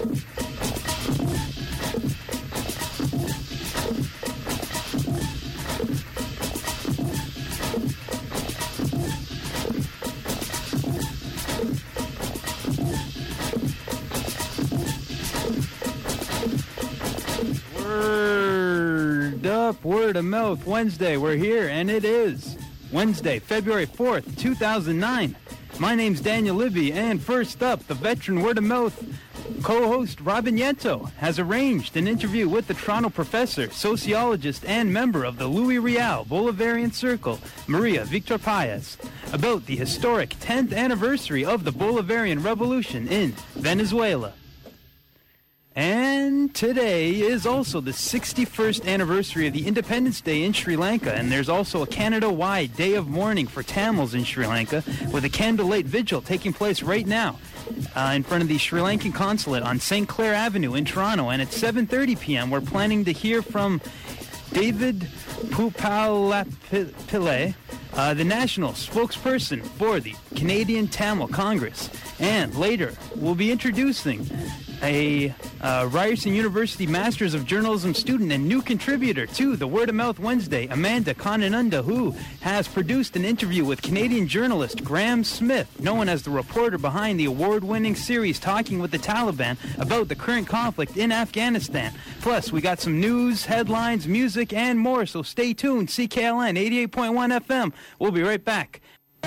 Word of Mouth Wednesday. We're here, and it is Wednesday, February 4th, 2009. My name's Daniel Libby, and first up, the veteran Word of Mouth co-host Robin Yento has arranged an interview with the Toronto professor, sociologist, and member of the Louis Riel Bolivarian Circle, Maria Victor Paez, about the historic 10th anniversary of the Bolivarian Revolution in Venezuela. And today is also the 61st anniversary of the Independence Day in Sri Lanka, and there's also a Canada-wide day of mourning for Tamils in Sri Lanka, with a candlelight vigil taking place right now in front of the Sri Lankan consulate on St. Clair Avenue in Toronto. And at 7:30 p.m., we're planning to hear from David Pupalapillai, the national spokesperson for the Canadian Tamil Congress. And later, we'll be introducing a Ryerson University Masters of Journalism student and new contributor to the Word of Mouth Wednesday, Amanda Kananunda, who has produced an interview with Canadian journalist Graham Smith, known as the reporter behind the award-winning series Talking with the Taliban about the current conflict in Afghanistan. Plus, we got some news, headlines, music, and more, so stay tuned. CKLN 88.1 FM. We'll be right back.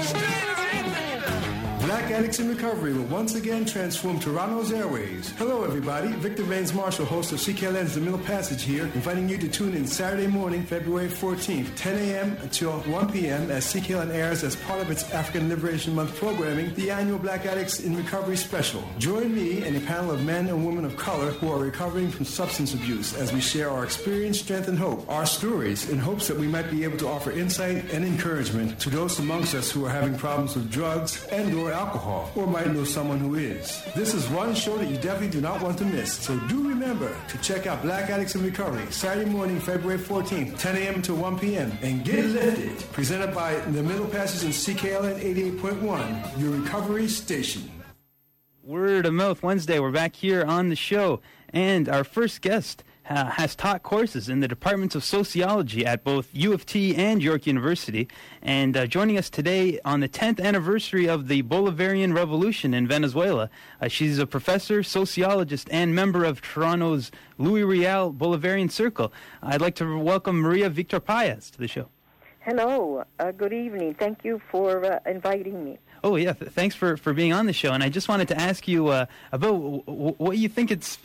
Black Addicts in Recovery will once again transform Toronto's airways. Hello, everybody. Victor Rains Marshall, host of CKLN's The Middle Passage here, inviting you to tune in Saturday morning, February 14th, 10 a.m. until 1 p.m. as CKLN airs as part of its African Liberation Month programming, the annual Black Addicts in Recovery special. Join me and a panel of men and women of color who are recovering from substance abuse as we share our experience, strength, and hope, our stories, in hopes that we might be able to offer insight and encouragement to those amongst us who are having problems with drugs and or alcohol, or might know someone who is. This is one show that you definitely do not want to miss. So do remember to check out Black Addicts in Recovery, Saturday morning, February 14th, 10 a.m. to 1 p.m. And get lifted. Presented by The Middle Passage and CKLN 88.1, your recovery station. Word of Mouth Wednesday. We're back here on the show, and our first guest has taught courses in the departments of sociology at both U of T and York University. And joining us today on the 10th anniversary of the Bolivarian Revolution in Venezuela, she's a professor, sociologist, and member of Toronto's Louis Riel Bolivarian Circle. I'd like to welcome Maria Victor Paez to the show. Hello. Good evening. Thank you for inviting me. Oh yeah, thanks for being on the show. And I just wanted to ask you about what you think it's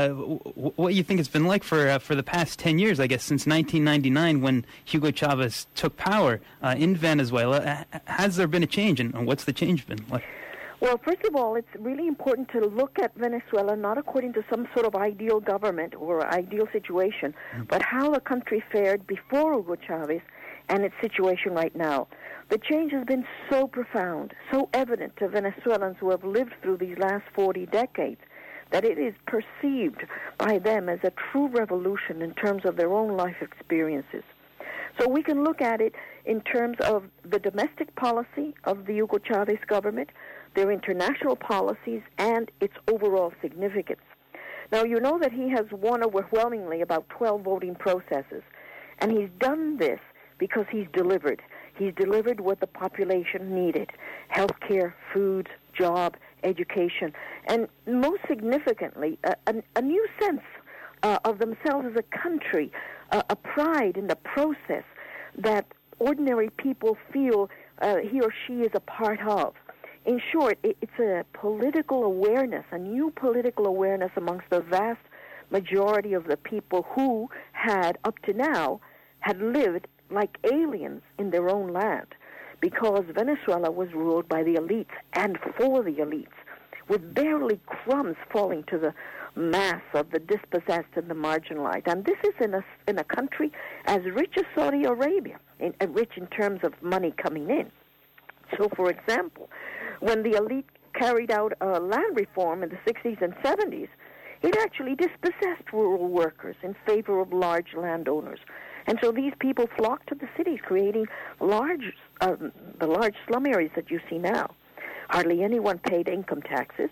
been like for the past 10 years, I guess, since 1999 when Hugo Chavez took power in Venezuela. Has there been a change, and what's the change been like? Well, first of all, it's really important to look at Venezuela not according to some sort of ideal government or ideal situation, but how the country fared before Hugo Chavez and its situation right now. The change has been so profound, so evident to Venezuelans who have lived through these last 40 decades, that it is perceived by them as a true revolution in terms of their own life experiences. So we can look at it in terms of the domestic policy of the Hugo Chavez government, their international policies, and its overall significance. Now, you know that he has won overwhelmingly about 12 voting processes, and he's done this because he's delivered. He's delivered what the population needed: health care, food, job, education, and most significantly, a new sense of themselves as a country, a pride in the process that ordinary people feel he or she is a part of. In short, it's a political awareness, a new political awareness amongst the vast majority of the people who had, up to now, had lived like aliens in their own land, because Venezuela was ruled by the elites and for the elites, with barely crumbs falling to the mass of the dispossessed and the marginalized. And this is in a country as rich as Saudi Arabia, rich in terms of money coming in. So, for example, when the elite carried out land reform in the 60s and 70s, it actually dispossessed rural workers in favor of large landowners. And so these people flocked to the cities, creating the large slum areas that you see now. Hardly anyone paid income taxes.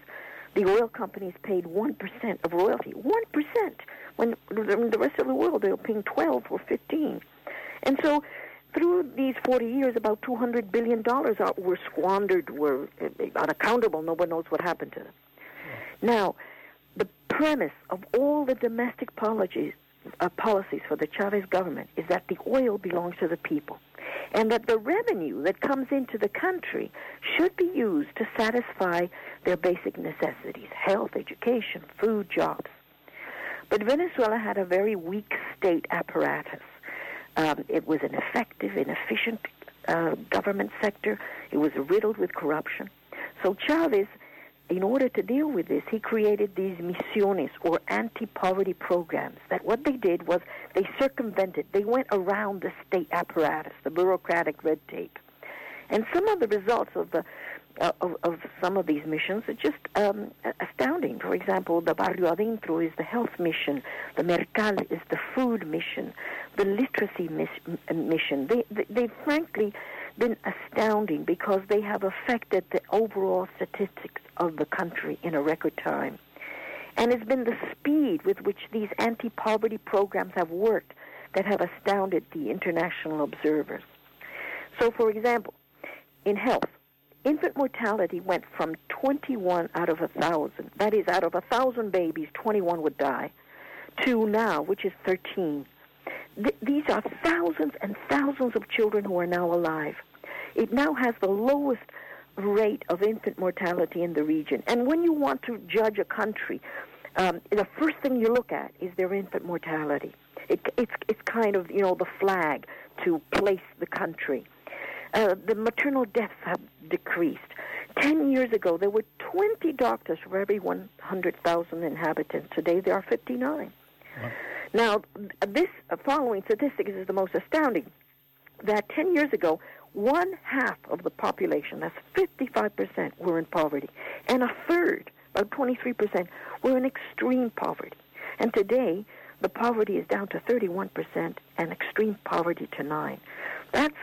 The oil companies paid 1% of royalty. 1%! When the rest of the world, they were paying 12 or 15. And so through these 40 years, about $200 billion were squandered, were unaccountable. No one knows what happened to them. Now, the premise of all the domestic policies for the Chavez government is that the oil belongs to the people, and that the revenue that comes into the country should be used to satisfy their basic necessities: health, education, food, jobs. But Venezuela had a very weak state apparatus. It was an inefficient government sector. It was riddled with corruption. So Chavez, in order to deal with this, he created these misiones, or anti-poverty programs, that what they did was they circumvented, they went around the state apparatus, the bureaucratic red tape. And some of the results of some of these missions are just astounding. For example, the Barrio Adentro is the health mission, the Mercal is the food mission, the literacy mission. They've frankly been astounding because they have affected the overall statistics of the country in a record time. And it's been the speed with which these anti-poverty programs have worked that have astounded the international observers. So, for example, in health, infant mortality went from 21 out of 1,000, that is, out of 1,000 babies, 21 would die, to now, which is 13. These are thousands and thousands of children who are now alive. It now has the lowest rate of infant mortality in the region. And when you want to judge a country, the first thing you look at is their infant mortality. It's kind of, the flag to place the country. The maternal deaths have decreased. 10 years ago, there were 20 doctors for every 100,000 inhabitants. Today, there are 59. Wow. Now, this following statistics is the most astounding. That 10 years ago, 1/2 of the population, that's 55%, were in poverty. And 1/3, about 23%, were in extreme poverty. And today, the poverty is down to 31% and extreme poverty to 9%. That's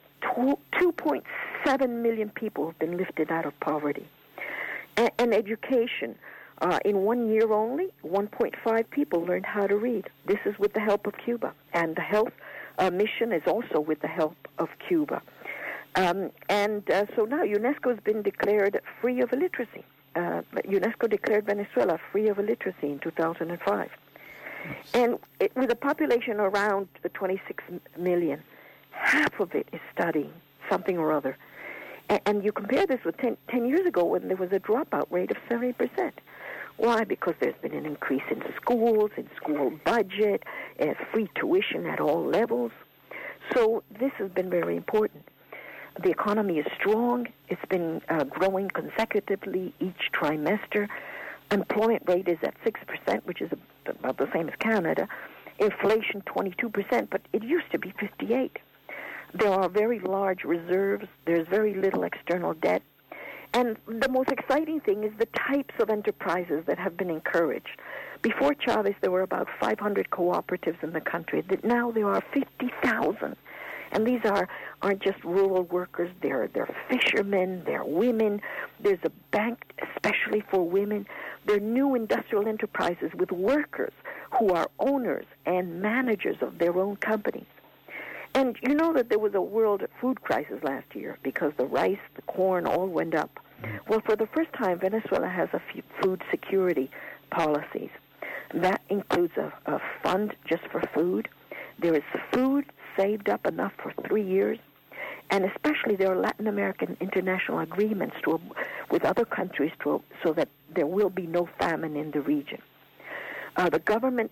2.7 million people have been lifted out of poverty. And education, in 1 year only, 1.5 people learned how to read. This is with the help of Cuba. And the health mission is also with the help of Cuba. So now UNESCO has been declared free of illiteracy. UNESCO declared Venezuela free of illiteracy in 2005. And with a population around 26 million, half of it is studying something or other. And you compare this with 10 years ago when there was a dropout rate of 70%. Why? Because there's been an increase in schools, in school budget, free tuition at all levels. So this has been very important. The economy is strong. It's been growing consecutively each trimester. Employment rate is at 6%, which is about the same as Canada. Inflation, 22%, but it used to be 58%. There are very large reserves. There's very little external debt. And the most exciting thing is the types of enterprises that have been encouraged. Before Chavez, there were about 500 cooperatives in the country. Now there are 50,000. And these aren't just rural workers. They're fishermen. They're women. There's a bank especially for women. There are new industrial enterprises with workers who are owners and managers of their own companies. And you know that there was a world food crisis last year because the rice, the corn, all went up. Well, for the first time, Venezuela has a food security policies. That includes a fund just for food. There is food saved up enough for 3 years. And especially there are Latin American international agreements with other countries so that there will be no famine in the region. The government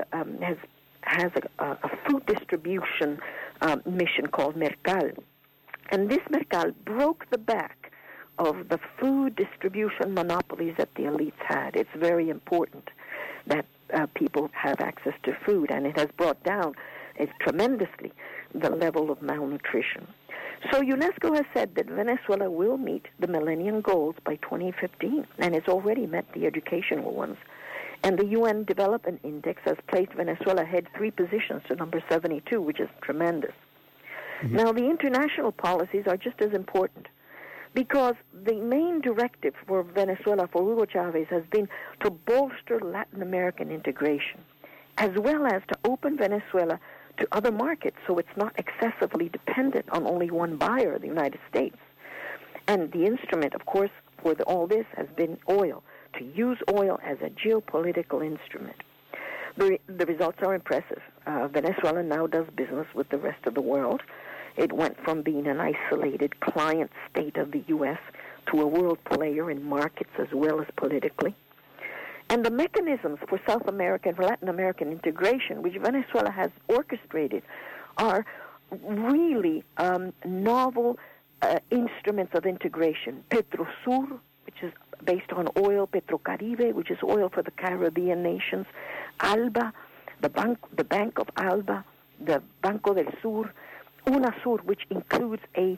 has a food distribution mission called Mercal. And this Mercal broke the back of the food distribution monopolies that the elites had. It's very important that people have access to food, and it has brought down tremendously the level of malnutrition. So UNESCO has said that Venezuela will meet the Millennium Goals by 2015, and it's already met the educational ones. And the UN Development Index has placed Venezuela ahead 3 positions to number 72, which is tremendous. Mm-hmm. Now, the international policies are just as important. because the main directive for Venezuela, for Hugo Chavez, has been to bolster Latin American integration, as well as to open Venezuela to other markets so it's not excessively dependent on only one buyer, the United States. And the instrument, of course, for all this has been oil, to use oil as a geopolitical instrument. The results are impressive. Venezuela now does business with the rest of the world. It went from being an isolated client state of the U.S. to a world player in markets as well as politically. And the mechanisms for South American, for Latin American integration, which Venezuela has orchestrated, are really novel instruments of integration. Petrosur, which is based on oil, Petrocaribe, which is oil for the Caribbean nations, ALBA, the Bank of ALBA, the Banco del Sur, UNASUR, which includes a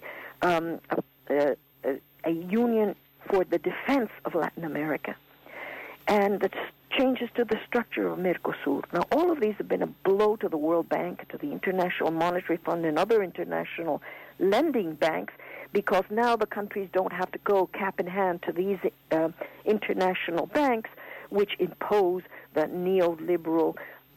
union for the defense of Latin America, and the changes to the structure of Mercosur. Now, all of these have been a blow to the World Bank, to the International Monetary Fund, and other international lending banks, because now the countries don't have to go cap in hand to these international banks, which impose the neoliberal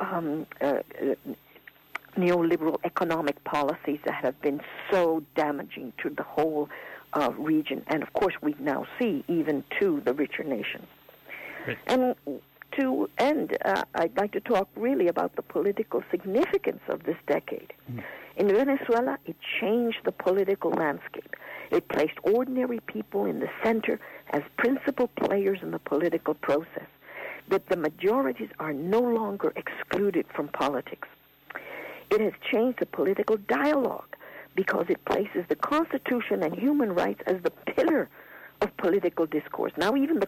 economic policies that have been so damaging to the whole region. And, of course, we now see even to the richer nations. Right. And to end, I'd like to talk really about the political significance of this decade. Mm. In Venezuela, it changed the political landscape. It placed ordinary people in the center as principal players in the political process, that the majorities are no longer excluded from politics. It has changed the political dialogue because it places the Constitution and human rights as the pillar of political discourse. Now, even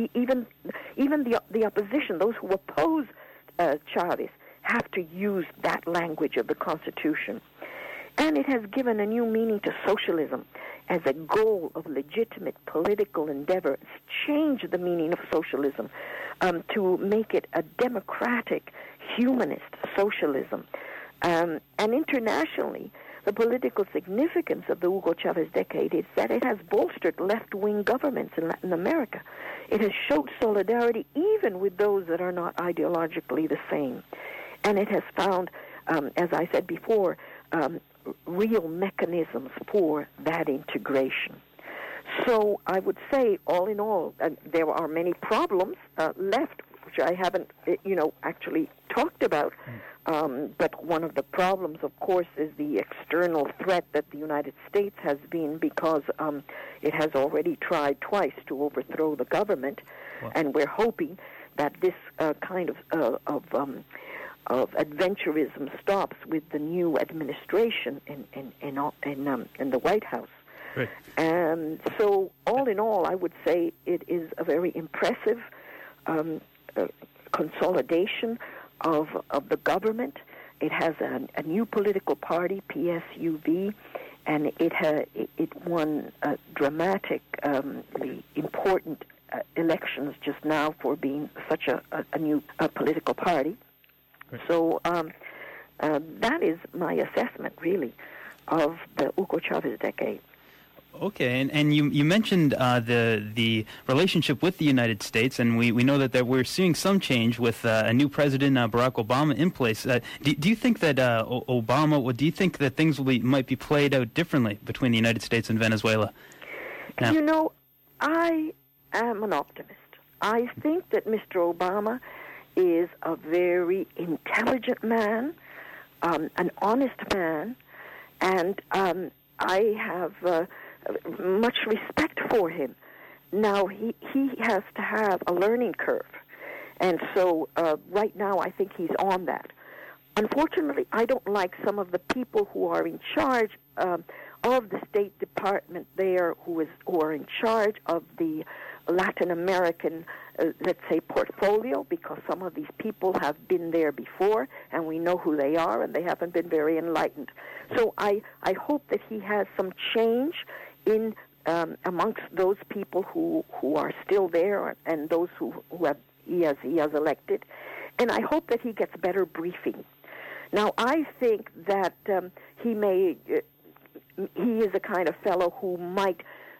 the opposition, those who oppose Chavez, have to use that language of the Constitution. And it has given a new meaning to socialism as a goal of legitimate political endeavor. It's changed the meaning of socialism to make it a democratic, humanist socialism. And internationally, the political significance of the Hugo Chavez decade is that it has bolstered left-wing governments in Latin America. It has showed solidarity even with those that are not ideologically the same. And it has found, as I said before, real mechanisms for that integration. So I would say, all in all, there are many problems left, which I haven't, actually talked about. But one of the problems, of course, is the external threat that the United States has been, because it has already tried twice to overthrow the government, and we're hoping that this kind of adventurism stops with the new administration in the White House. Right. And so, all in all, I would say it is a very impressive consolidation of the government. It has a new political party, PSUV, and it won dramatically important elections just now for being such a new political party. Right. So that is my assessment, really, of the Hugo Chavez decade. Okay, and you mentioned the relationship with the United States, and we know that we're seeing some change with a new president, Barack Obama, in place. Do you think that do you think that things might be played out differently between the United States and Venezuela now? I am an optimist. I think that Mr. Obama is a very intelligent man, an honest man, and I have much respect for him. Now, he has to have a learning curve, and so right now I think he's on that. Unfortunately, I don't like some of the people who are in charge of the State Department there, who are in charge of the Latin American, let's say, portfolio, because some of these people have been there before, and we know who they are, and they haven't been very enlightened. So I hope that he has some change in amongst those people who are still there, and those who he has elected, and I hope that he gets better briefing. Now, I think that he is a kind of fellow who might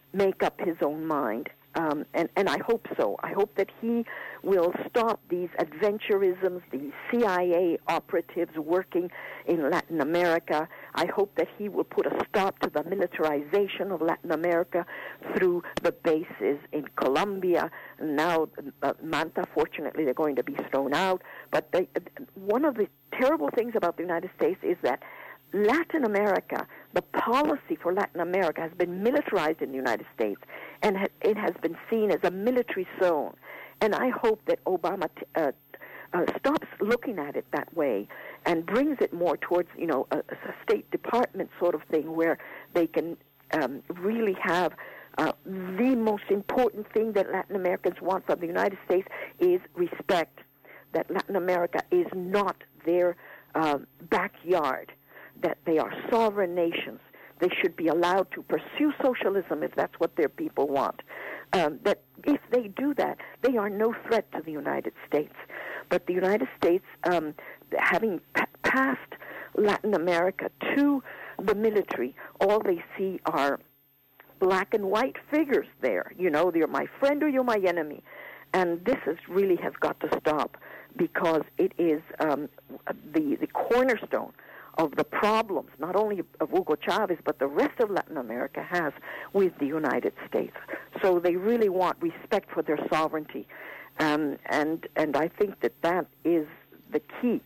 make up his own mind. And I hope so. I hope that he will stop these adventurisms, these CIA operatives working in Latin America. I hope that he will put a stop to the militarization of Latin America through the bases in Colombia. Now, Manta, fortunately, they're going to be thrown out. But one of the terrible things about the United States is that Latin America, the policy for Latin America has been militarized in the United States, and it has been seen as a military zone. And I hope that Obama stops looking at it that way and brings it more towards, a State Department sort of thing where they can really have the most important thing that Latin Americans want from the United States is respect, that Latin America is not their backyard, that they are sovereign nations. They should be allowed to pursue socialism if that's what their people want. That if they do that, they are no threat to the United States. But the United States, having passed Latin America to the military, all they see are black and white figures there. You're my friend or you're my enemy. And this really has got to stop, because it is the cornerstone of the problems, not only of Hugo Chavez, but the rest of Latin America has with the United States. So they really want respect for their sovereignty. And I think that is the key.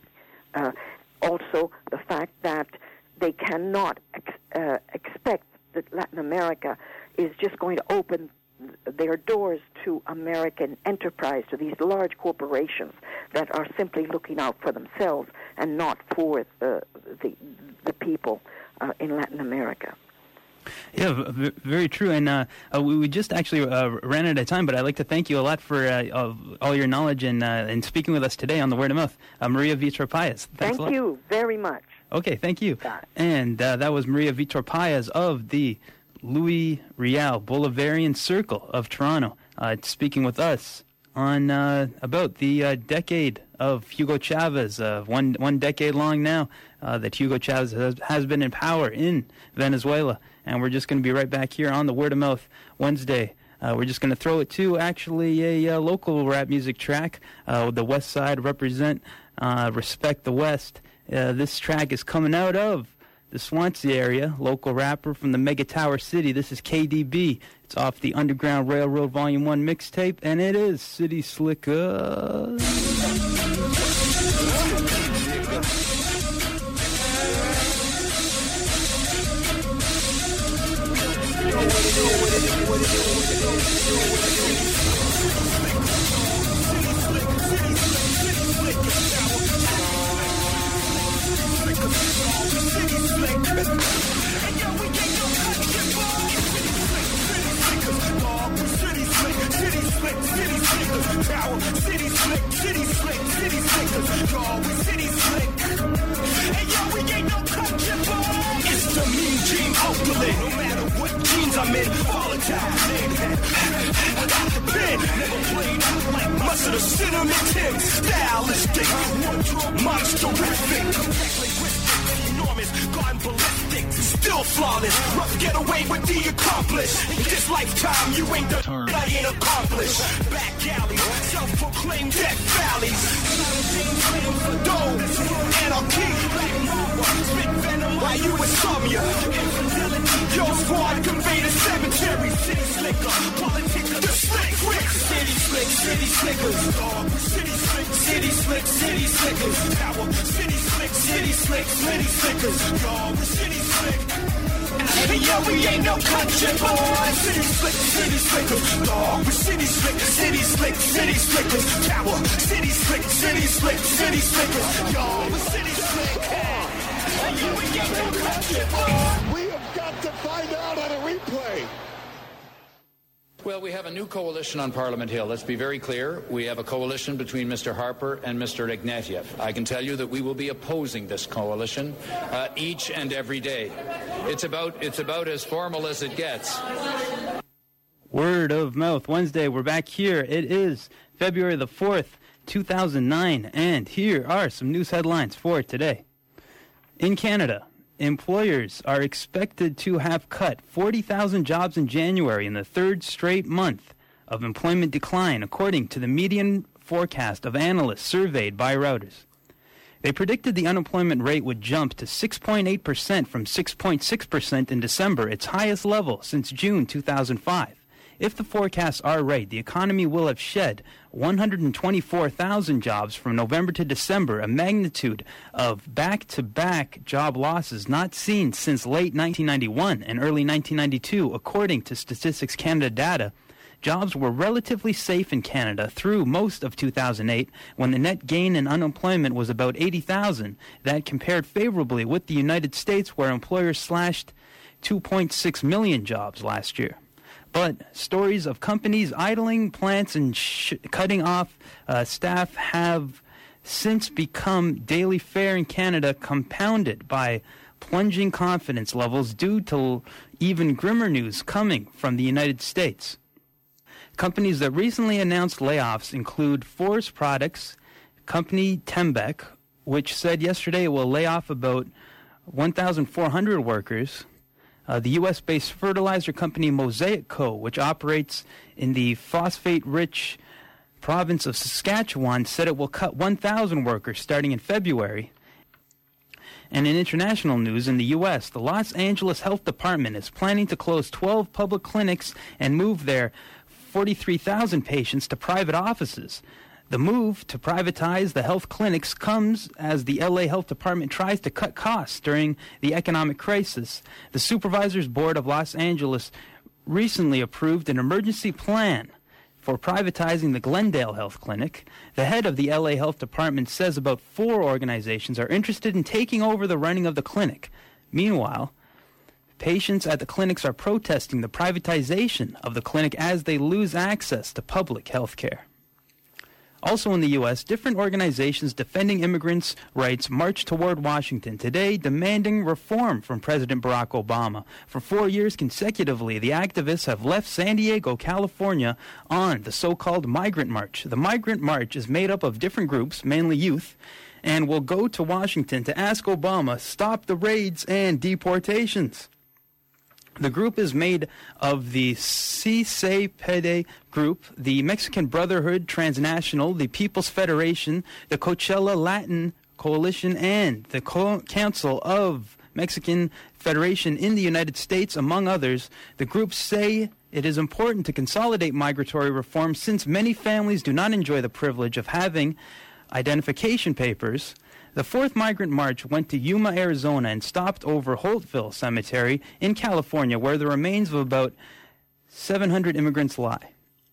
Also, the fact that they cannot expect that Latin America is just going to open their doors to American enterprise, to these large corporations that are simply looking out for themselves and not for the people in Latin America. Yeah, very true. And we just actually ran out of time, but I'd like to thank you a lot for all your knowledge and speaking with us today on The Word of Mouth. Maria Vitor-Payas. Thank you very much. Okay, thank you. And that was Maria Vitor-Payas of the Louis Riel Bolivarian Circle of Toronto, speaking with us on about the decade of Hugo Chavez, one decade long now that Hugo Chavez has been in power in Venezuela. And we're just going to be right back here on the Word of Mouth Wednesday. We're just going to throw it to actually a local rap music track. The West Side represent Respect the West. This track is coming out of the Swansea area, local rapper from the Mega Tower City. This is KDB. It's off the Underground Railroad Volume 1 mixtape, and it is City Slickers. It's the mean gene Oakland. No matter what genes I'm in, volatile. I got the pen, never played out like mustard or cinnamon tin. Stylistic, monster-rific, enormous, gone ballistic, still flawless. Rough get away with the accomplished. In this lifetime, you ain't the I ain't accomplished. Back alley, self-proclaimed death valleys. For those, anarchy, black mamba, spit venom while you insomnia. Infidelity, your squad convey the cemetery. City slicker, politica, the slick Rick. City slick, city slickers. City slick, city slick, city slickers. Power, city slick, city slick, city slickers. Y'all, we city slick. Hey, yo, we ain't no country boys. City slick, city slickers. Dog, we city slick, city slick, city slickers. Tower, city slick, city slick, city slickers. Y'all, we city slick. Hey, yo, we ain't no country boys. We have got to find out on a replay. Well, we have a new coalition on Parliament Hill. Let's be very clear. We have a coalition between Mr. Harper and Mr. Ignatieff. I can tell you that we will be opposing this coalition each and every day. It's about as formal as it gets. Word of Mouth Wednesday. We're back here. It is February the 4th, 2009, and here are some news headlines for today. In Canada, employers are expected to have cut 40,000 jobs in January in the third straight month of employment decline, according to the median forecast of analysts surveyed by Reuters. They predicted the unemployment rate would jump to 6.8% from 6.6% in December, its highest level since June 2005. If the forecasts are right, the economy will have shed 124,000 jobs from November to December, a magnitude of back-to-back job losses not seen since late 1991 and early 1992, according to Statistics Canada data. Jobs were relatively safe in Canada through most of 2008, when the net gain in unemployment was about 80,000. That compared favorably with the United States, where employers slashed 2.6 million jobs last year. But stories of companies idling plants and cutting off staff have since become daily fare in Canada, compounded by plunging confidence levels due to even grimmer news coming from the United States. Companies that recently announced layoffs include Forest Products, company Tembec, which said yesterday it will lay off about 1,400 workers. The U.S.-based fertilizer company Mosaic Co., which operates in the phosphate-rich province of Saskatchewan, said it will cut 1,000 workers starting in February. And in international news, in the U.S., the Los Angeles Health Department is planning to close 12 public clinics and move their 43,000 patients to private offices. The move to privatize the health clinics comes as the LA Health Department tries to cut costs during the economic crisis. The Supervisors Board of Los Angeles recently approved an emergency plan for privatizing the Glendale Health Clinic. The head of the LA Health Department says about 4 organizations are interested in taking over the running of the clinic. Meanwhile, patients at the clinics are protesting the privatization of the clinic as they lose access to public health care. Also in the U.S., different organizations defending immigrants' rights marched toward Washington today, demanding reform from President Barack Obama. For 4 years consecutively, the activists have left San Diego, California, on the so-called Migrant March. The Migrant March is made up of different groups, mainly youth, and will go to Washington to ask Obama to stop the raids and deportations. The group is made of the Si Se Puede group, the Mexican Brotherhood Transnational, the People's Federation, the Coachella Latin Coalition, and the Council of Mexican Federation in the United States, among others. The groups say it is important to consolidate migratory reform since many families do not enjoy the privilege of having identification papers. The fourth migrant march went to Yuma, Arizona, and stopped over Holtville Cemetery in California, where the remains of about 700 immigrants lie.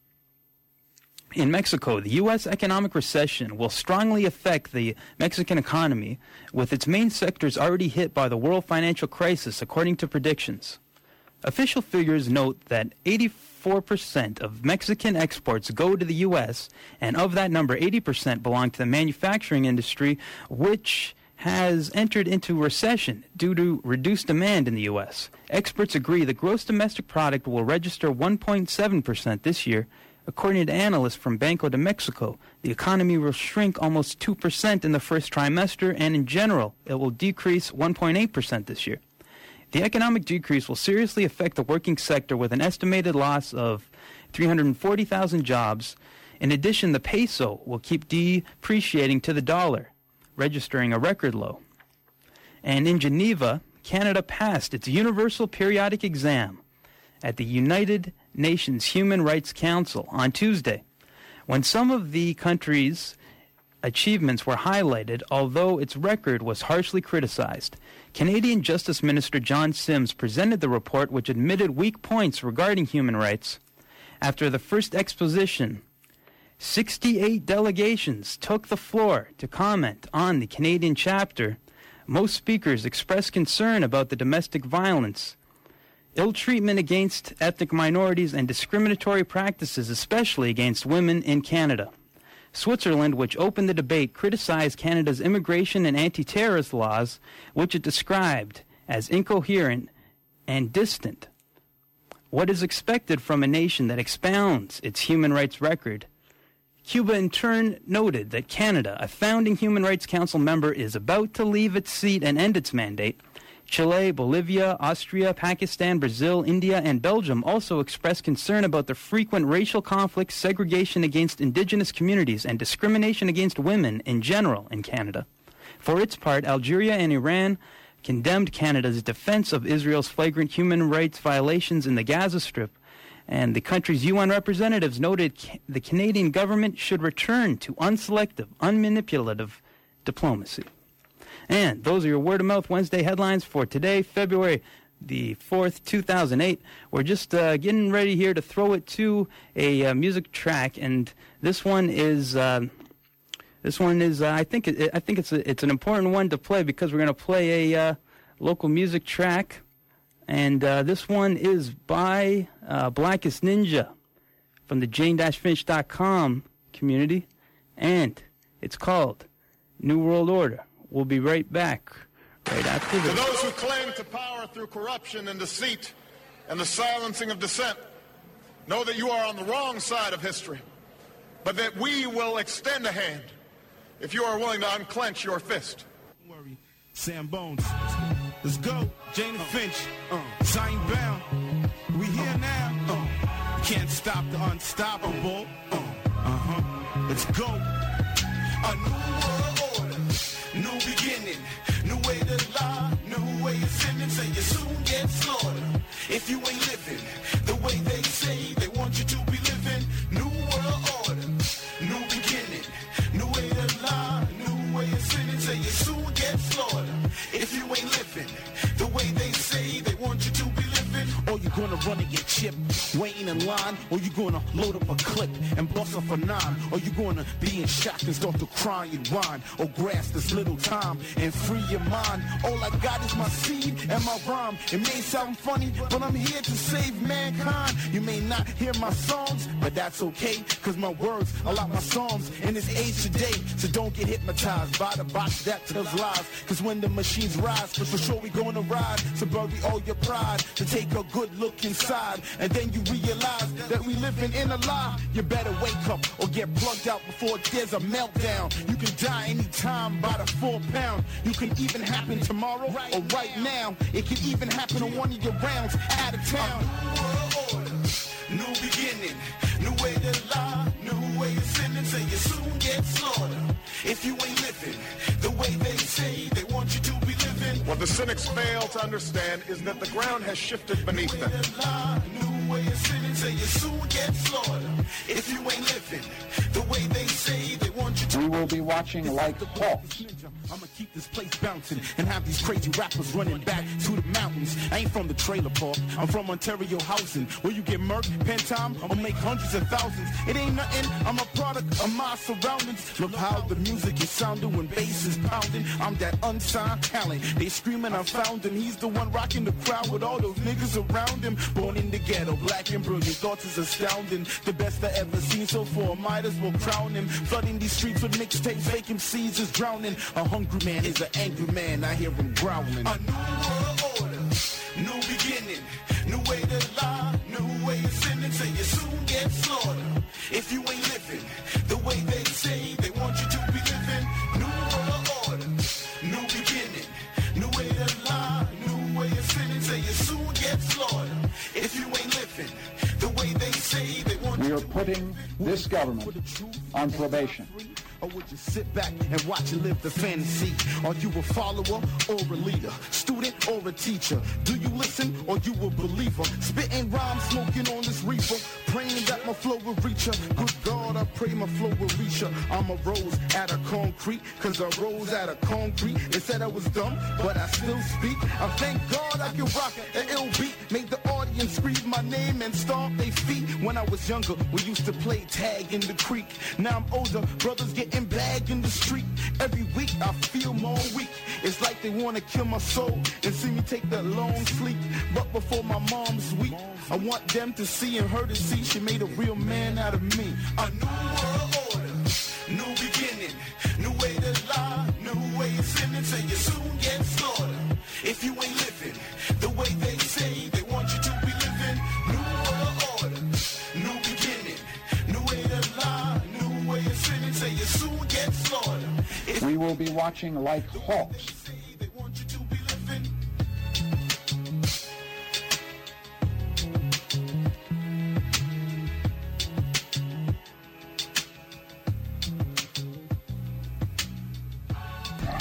In Mexico, the U.S. economic recession will strongly affect the Mexican economy, with its main sectors already hit by the world financial crisis, according to predictions. Official figures note that 84% of Mexican exports go to the U.S., and of that number, 80% belong to the manufacturing industry, which has entered into recession due to reduced demand in the U.S. Experts agree the gross domestic product will register 1.7% this year. According to analysts from Banco de Mexico, the economy will shrink almost 2% in the first trimester, and in general, it will decrease 1.8% this year. The economic decrease will seriously affect the working sector with an estimated loss of 340,000 jobs. In addition, the peso will keep depreciating to the dollar, registering a record low. And in Geneva, Canada passed its Universal Periodic Exam at the United Nations Human Rights Council on Tuesday. When some of the country's achievements were highlighted, although its record was harshly criticized. Canadian Justice Minister John Sims presented the report, which admitted weak points regarding human rights. After the first exposition, 68 delegations took the floor to comment on the Canadian chapter. Most speakers expressed concern about the domestic violence, ill treatment against ethnic minorities, and discriminatory practices, especially against women in Canada. Switzerland, which opened the debate, criticized Canada's immigration and anti-terrorist laws, which it described as incoherent and distant. What is expected from a nation that expounds its human rights record? Cuba, in turn, noted that Canada, a founding Human Rights Council member, is about to leave its seat and end its mandate. Chile, Bolivia, Austria, Pakistan, Brazil, India, and Belgium also expressed concern about the frequent racial conflicts, segregation against indigenous communities, and discrimination against women in general in Canada. For its part, Algeria and Iran condemned Canada's defense of Israel's flagrant human rights violations in the Gaza Strip, and the country's UN representatives noted the Canadian government should return to unselective, unmanipulative diplomacy. And those are your word-of-mouth Wednesday headlines for today, February the 4th, 2008. We're just getting ready here to throw it to a music track, and this one is I think it's an important one to play because we're going to play a local music track, and this one is by Blackest Ninja from the Jane-Finch.com community, and it's called New World Order. We'll be right back right after this. To those who cling to power through corruption and deceit and the silencing of dissent, know that you are on the wrong side of history, but that we will extend a hand if you are willing to unclench your fist. Don't worry, Sam Bones. Let's go, Jane and Finch. Zion bound. We here now. Can't stop the unstoppable. Let's go. A new world order. New beginning, new way to lie, new way of sinning, say you soon get slaughtered. If you ain't living the way they say they want you to be living, new world order, new beginning, new way to lie, new way of sinning, say you soon get slaughtered. If you ain't living the way they say they want you to be living, or you gonna run and get chipped, waiting in line, or you gonna load up a clip and bust off a 9, or you gonna be in shock and start to cry and whine, or grasp this little time and free your mind. All I got is my seed and my rhyme. It may sound funny, but I'm here to save mankind. You may not hear my songs, but that's okay, cause my words are like my songs in this age today. So don't get hypnotized by the box that tells lies, cause when the machines rise, for sure we gonna ride. So bury all your pride, to take a good look inside, and then you realize that we living in a lie. You better wake up or get plugged out before there's a meltdown. You can die anytime by the 4 pound. You can even happen tomorrow or right now. It can even happen on one of your rounds out of town. New world order, new beginning, new way to lie, new way of sinning, say you soon get slaughtered. If you ain't living the way they say they want you to be living. What the cynics fail to understand is that the ground has shifted beneath them. New way of sinning, say you soon get slaughtered. If you ain't living the way they say they want you to. We will be watching like hawks. I'ma keep this place bouncing and have these crazy rappers running back to the mountains. I ain't from the trailer park, I'm from Ontario housing, where you get murked, pen time, or make hundreds of thousands. It ain't nothing, I'm a product of my surroundings. Love how the music is sounding when bass is pounding. I'm that unsigned talent, they screaming I found him. He's the one rocking the crowd with all those niggas around him. Born in the ghetto, black and brilliant, thoughts is astounding. The best I ever seen so far, might as well crown him. Flooding these streets with mixtapes, fake MCs is drowning. A hungry man is an angry man, I hear him growling. A new world order, new beginning, new way to lie, new way of sinning, say you soon get slaughtered. If you ain't living the way they say they want you to be living. New world order, new beginning, new way to lie, new way of sinning, say you soon get slaughtered. If you ain't living the way they say they want you to be living. We are putting this government on probation. Or would you sit back and watch and live the fantasy? Are you a follower or a leader? Student or a teacher? Do you listen or you a believer? Spitting rhymes, smoking on this reefer, praying that my flow will reach her. Good God, I pray my flow will reach her. I'm a rose out of concrete, cause I rose out of concrete. They said I was dumb, but I still speak. I thank God I can rock an ill beat. Make the audience scream my name and stomp their feet. When I was younger, we used to play tag in the creek. Now I'm older, brothers getting bagged in the street. Every week I feel more weak. It's like they want to kill my soul and see me take that long sleep. But before my mom's weak, I want them to see and her to see she made a real man out of me. A new world order, new beginning, new way to lie, new way of sinning, say you soon get slaughtered. If you ain't living the way they say they want you to be living. New world order, new beginning, new way to lie, new way of sinning, say you soon get slaughtered. We will be watching like hawks.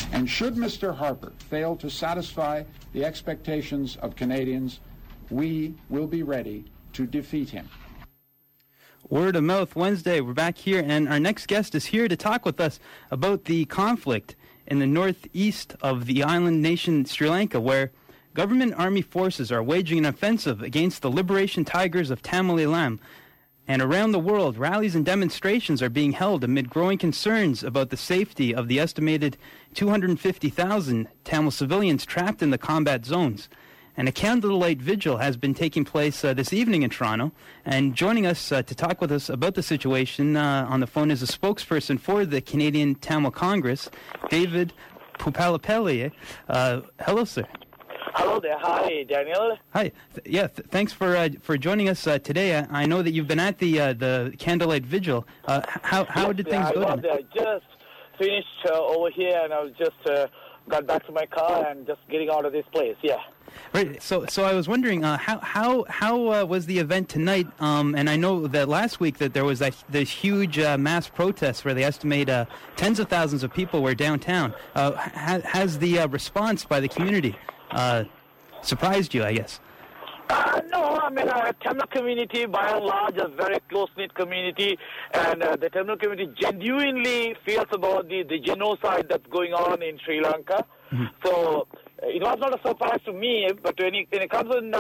And should Mr. Harper fail to satisfy the expectations of Canadians, we will be ready to defeat him. Word of Mouth Wednesday. We're back here, and our next guest is here to talk with us about the conflict in the northeast of the island nation Sri Lanka, where government army forces are waging an offensive against the Liberation Tigers of Tamil Eelam. And around the world, rallies and demonstrations are being held amid growing concerns about the safety of the estimated 250,000 Tamil civilians trapped in the combat zones. And a candlelight vigil has been taking place this evening in Toronto. And joining us to talk with us about the situation on the phone is a spokesperson for the Canadian Tamil Congress, David Pupalapelli. Hello, sir. Hello there. Hi, Daniel. Hi. Thanks for joining us today. I know that you've been at the candlelight vigil. How did things go? I just finished over here, and I was just got back to my car and just getting out of this place. Yeah. Right. So I was wondering how was the event tonight? And I know that last week that there was this huge mass protest where they estimate tens of thousands of people were downtown. Has the response by the community surprised you, I guess? No, I mean, Tamil community, by and large, is a very close-knit community, and the Tamil community genuinely feels about the genocide that's going on in Sri Lanka. Mm-hmm. So it was not a surprise to me, but when it comes in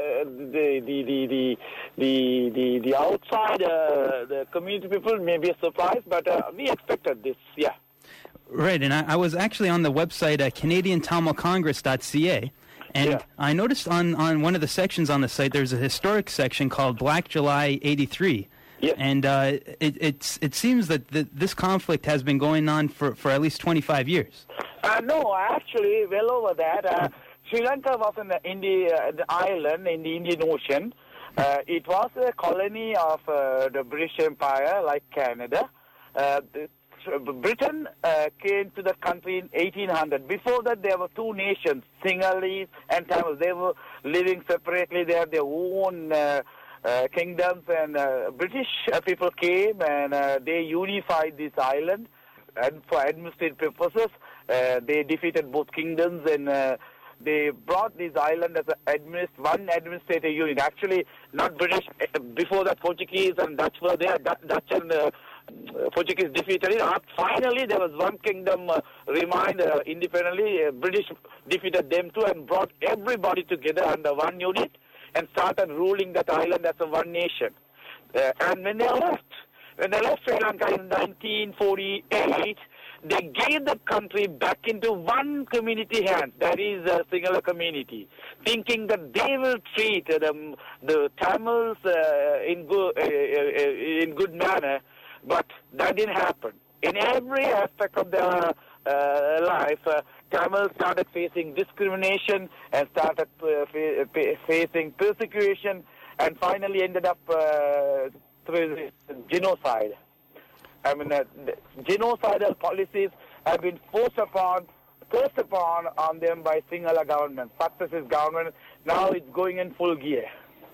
the outside, the community people may be a surprise, but we expected this, yeah. Right, and I was actually on the website CanadianTamilCongress.ca, and I noticed on one of the sections on the site there's a historic section called Black July 83. Yeah. And it seems that this conflict has been going on for at least 25 years. No, actually, well over that. Sri Lanka was an island in the Indian Ocean. It was a colony of the British Empire, like Canada. Britain came to the country in 1800. Before that, there were two nations, Sinhalese and Tamils. They were living separately. They had their own kingdoms, and British people came and they unified this island. And for administrative purposes, they defeated both kingdoms, and they brought this island as one administrative unit. Actually, not British. Before that, Portuguese and Dutch were there. Dutch and Portuguese defeated it. Finally, there was one kingdom remained independently. British defeated them too and brought everybody together under one unit and started ruling that island as a one nation. And when they left Sri Lanka in 1948, they gave the country back into one community hands, that is a Sinhala community, thinking that they will treat the Tamils in good manner, but that didn't happen. In every aspect of their life, Tamils started facing discrimination and started facing persecution, and finally ended up through genocide. I mean, genocidal policies have been forced upon on them by Sinhala government, successive government. Now it's going in full gear.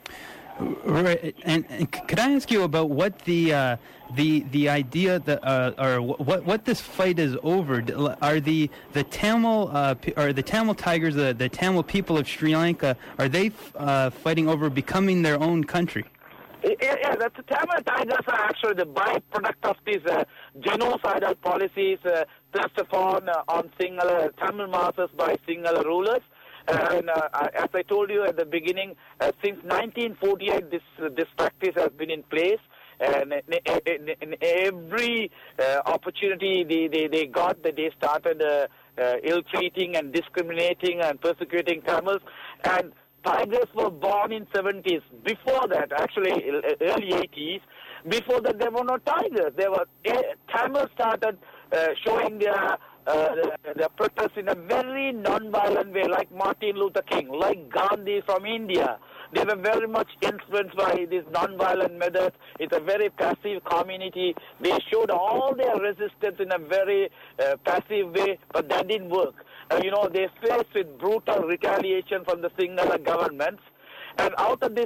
Right, and could I ask you about what the idea that or what this fight is over? Are the Tamil the Tamil Tigers, the Tamil people of Sri Lanka, are they fighting over becoming their own country? Yeah, the Tamil Tigers are actually the byproduct of these genocidal policies thrust upon on Sinhala Tamil masses by Sinhala rulers. And as I told you at the beginning, since 1948, this practice has been in place. And in every opportunity they got, that they started ill-treating and discriminating and persecuting Tamils. And Tigers were born in 70s. Before that, actually early 80s, before that there were no Tigers. Tamils started showing their protests in a very non-violent way, like Martin Luther King, like Gandhi from India. They were very much influenced by these non-violent methods. It's a very passive community. They showed all their resistance in a very passive way, but that didn't work. They faced with brutal retaliation from the Sinhala governments. And out of this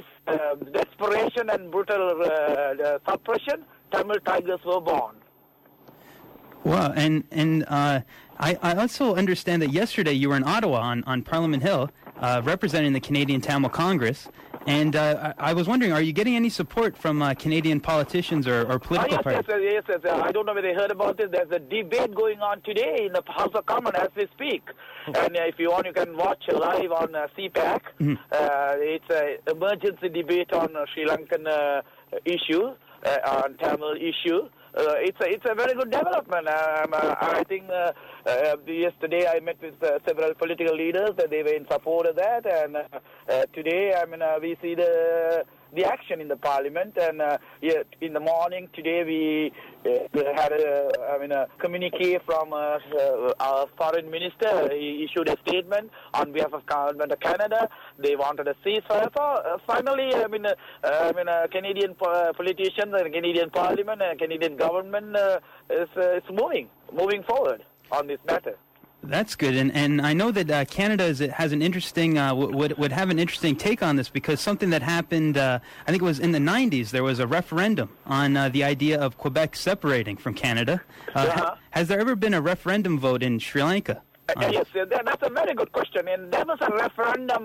desperation and brutal suppression, Tamil Tigers were born. Wow, and I also understand that yesterday you were in Ottawa on Parliament Hill representing the Canadian Tamil Congress, and I was wondering, are you getting any support from Canadian politicians or political parties? Yes. I don't know whether they heard about this. There's a debate going on today in the House of Commons as we speak. And if you want, you can watch live on CPAC. Mm-hmm. It's an emergency debate on Sri Lankan issue, on Tamil issue. It's a very good development. I think yesterday I met with several political leaders that they were in support of that, and today we see the action in the parliament. And in the morning today we had a communique from our foreign minister. He issued a statement on behalf of government of Canada. They wanted a ceasefire. So finally, Canadian politicians and Canadian Parliament and Canadian government is moving forward on this matter. That's good, and I know that Canada has an interesting would have an interesting take on this, because something that happened, I think it was in the 90s, there was a referendum on the idea of Quebec separating from Canada. Has there ever been a referendum vote in Sri Lanka? Yes, that's a very good question, and there was a referendum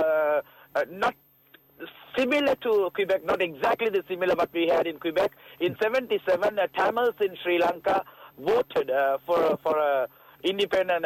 not similar to Quebec, not exactly the similar what we had in Quebec. In 77, Tamils in Sri Lanka voted for a independent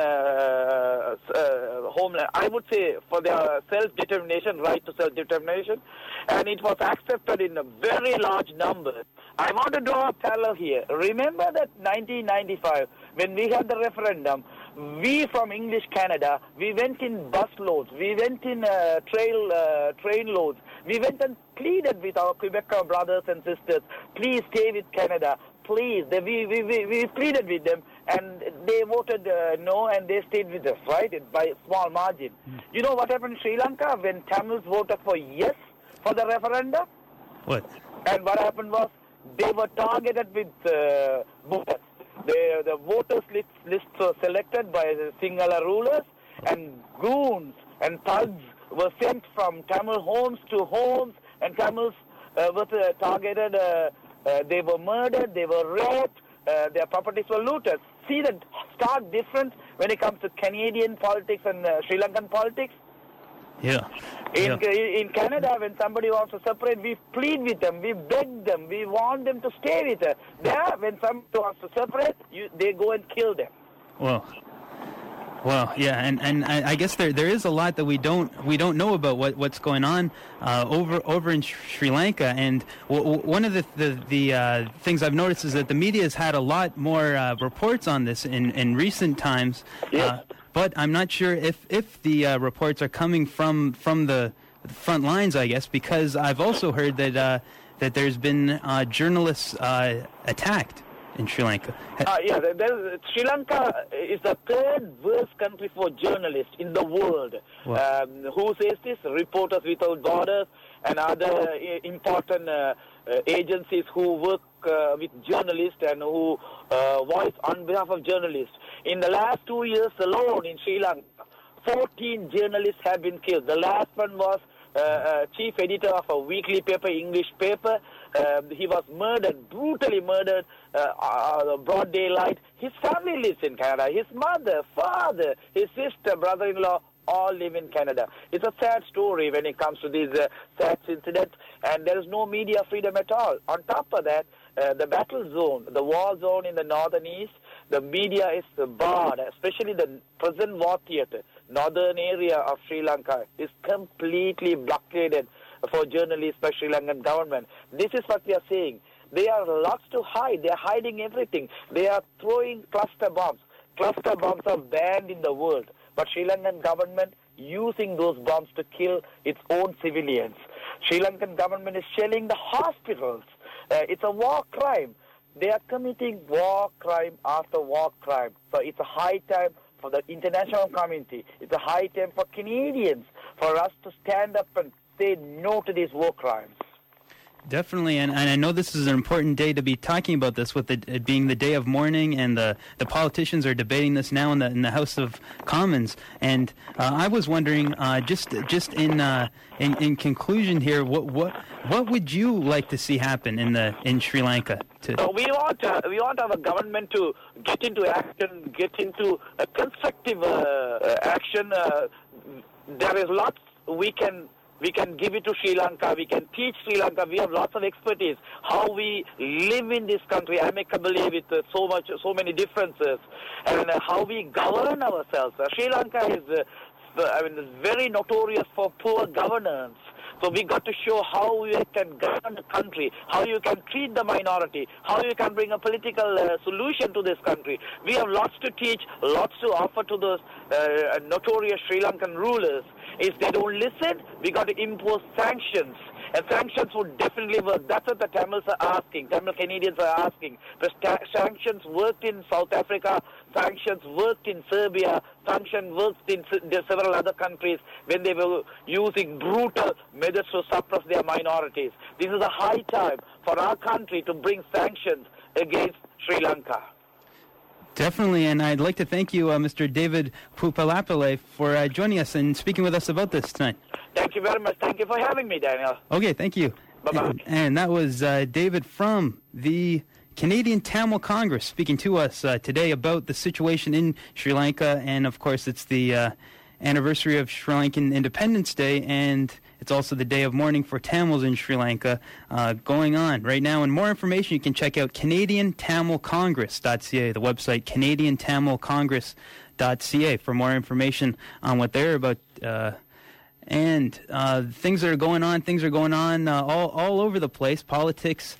homeland, I would say, for their self-determination, right to self-determination, and it was accepted in a very large number. I want to draw a parallel here. Remember that 1995, when we had the referendum, we from English Canada, we went in bus loads, we went in train loads, we went and pleaded with our Quebec brothers and sisters, please stay with Canada. Please, we pleaded with them, and they voted no, and they stayed with us, right, by a small margin. You know what happened in Sri Lanka when Tamils voted for yes for the referendum? What? And what happened was they were targeted with voters. The voters lists were selected by the Sinhala rulers, and goons and thugs were sent from Tamil homes to homes, and Tamils were targeted. They were murdered, they were raped, their properties were looted. See the stark difference when it comes to Canadian politics and Sri Lankan politics? Yeah. In Canada, when somebody wants to separate, we plead with them, we beg them, we want them to stay with us. There, when somebody wants to separate, they go and kill them. Well, yeah, and I guess there is a lot that we don't know about what's going on over in Sri Lanka, and one of the things I've noticed is that the media has had a lot more reports on this in recent times. Yes. But I'm not sure if the reports are coming from the front lines, I guess, because I've also heard that there's been journalists attacked in Sri Lanka. Sri Lanka is the third worst country for journalists in the world. Wow. Who says this? Reporters Without Borders and other important agencies who work with journalists and who voice on behalf of journalists. In the last 2 years alone in Sri Lanka, 14 journalists have been killed. The last one was chief editor of a weekly paper, English paper. He was murdered, brutally murdered, broad daylight. His family lives in Canada. His mother, father, his sister, brother-in-law, all live in Canada. It's a sad story when it comes to these sad incidents, and there is no media freedom at all. On top of that, the battle zone, the war zone in the northern east, the media is barred, especially the present war theatre. Northern area of Sri Lanka is completely blockaded for journalists by Sri Lankan government. This is what we are saying. They are lots to hide. They are hiding everything. They are throwing cluster bombs. Cluster bombs are banned in the world. But Sri Lankan government using those bombs to kill its own civilians. Sri Lankan government is shelling the hospitals. It's a war crime. They are committing war crime after war crime. So it's a high time for the international community. It's a high time for Canadians, for us to stand up and say no to these war crimes. Definitely, and I know this is an important day to be talking about this, with it being the day of mourning, and the politicians are debating this now in the House of Commons. And I was wondering, just in conclusion here, what would you like to see happen in Sri Lanka? We want our government to get into action, get into a constructive action. There is lots we can give it to Sri Lanka. We can teach Sri Lanka. We have lots of expertise. How we live in this country, amicably with so many differences, and how we govern ourselves. Sri Lanka is, very notorious for poor governance. So we got to show how you can govern the country, how you can treat the minority, how you can bring a political solution to this country. We have lots to teach, lots to offer to those notorious Sri Lankan rulers. If they don't listen, we got to impose sanctions. And sanctions would definitely work. That's what the Tamils are asking. Tamil Canadians are asking. The sanctions worked in South Africa. Sanctions worked in Serbia. Sanctions worked in several other countries when they were using brutal methods to suppress their minorities. This is a high time for our country to bring sanctions against Sri Lanka. Definitely, and I'd like to thank you, Mr. David Pupalapale, for joining us and speaking with us about this tonight. Thank you very much. Thank you for having me, Daniel. Okay, thank you. Bye-bye. And that was David from the Canadian Tamil Congress speaking to us today about the situation in Sri Lanka. And, of course, it's the anniversary of Sri Lankan Independence Day, and it's also the day of mourning for Tamils in Sri Lanka going on right now. And more information, you can check out CanadianTamilCongress.ca, the website CanadianTamilCongress.ca, for more information on what they're about. And things are going on all over the place. Politics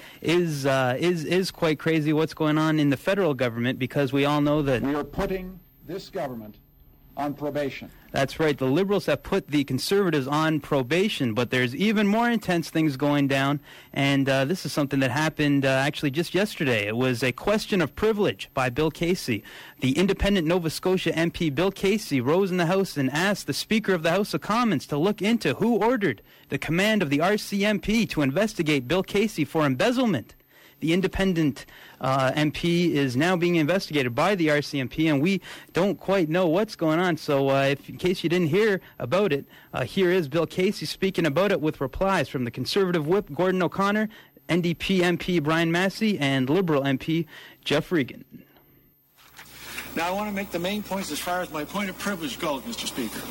is quite crazy. What's going on in the federal government? Because we all know that we are putting this government on probation. That's right. The Liberals have put the Conservatives on probation, but there's even more intense things going down, and this is something that happened actually just yesterday. It was a question of privilege by Bill Casey. The independent Nova Scotia MP Bill Casey rose in the House and asked the Speaker of the House of Commons to look into who ordered the command of the RCMP to investigate Bill Casey for embezzlement. The independent MP is now being investigated by the RCMP, and we don't quite know what's going on. So in case you didn't hear about it, here is Bill Casey speaking about it with replies from the Conservative Whip Gordon O'Connor, NDP MP Brian Massey, and Liberal MP Jeff Regan. Now I want to make the main points as far as my point of privilege goes, Mr. Speaker.